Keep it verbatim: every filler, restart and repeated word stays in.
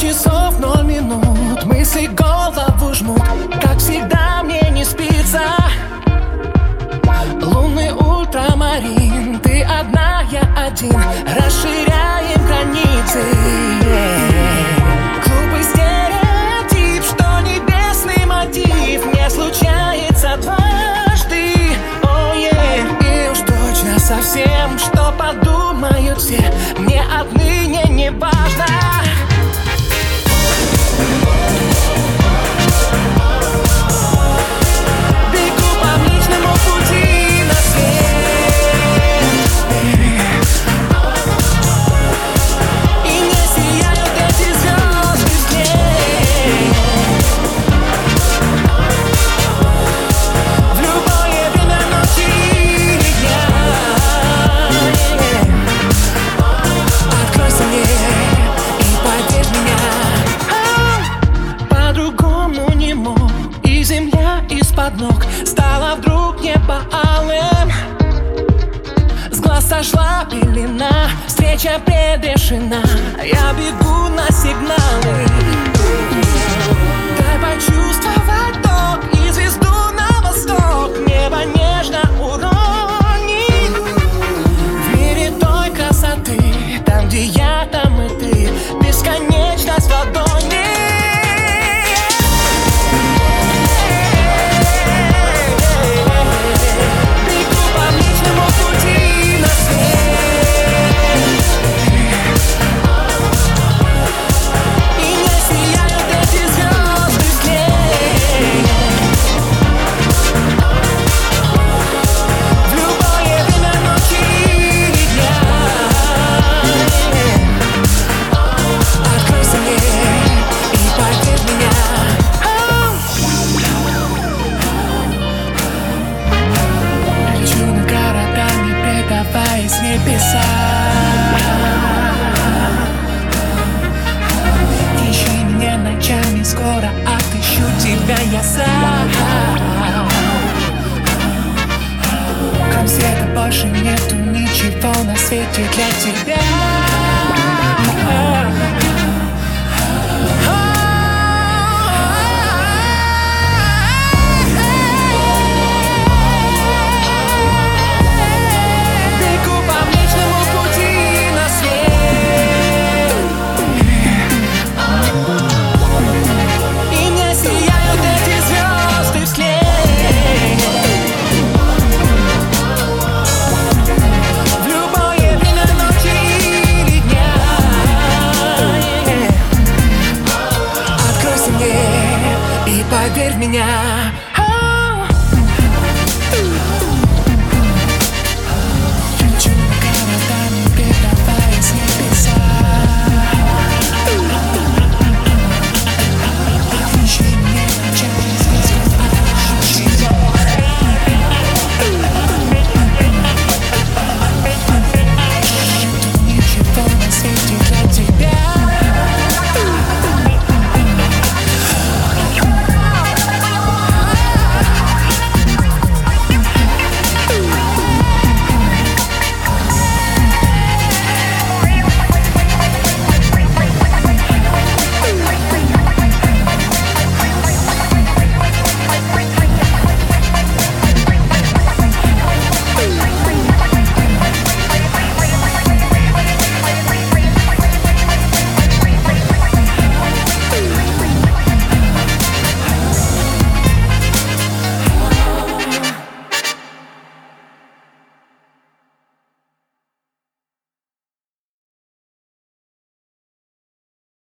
часов ноль минут, мысли голову жмут. Как всегда мне не спится. Лунный ультрамарин, ты одна, я один. Расширяем границы. Глупый стереотип, что небесный мотив не случается дважды. О, yeah. И уж точно совсем, что подумают все, мне отныне не важно. Из-под ног стала вдруг небо алым. С глаз сошла пелена, встреча предрешена. Я бегу на сигналы. Дай почувствовать ток и звезду на восток. Небо нежно уронит. В мире той красоты, там, где я, там и ты. Бесконечность в ладони. С небеса ищи меня ночами, скоро отыщу тебя я сам. Кроме света больше нету ничего на свете для тебя. Поверь в меня.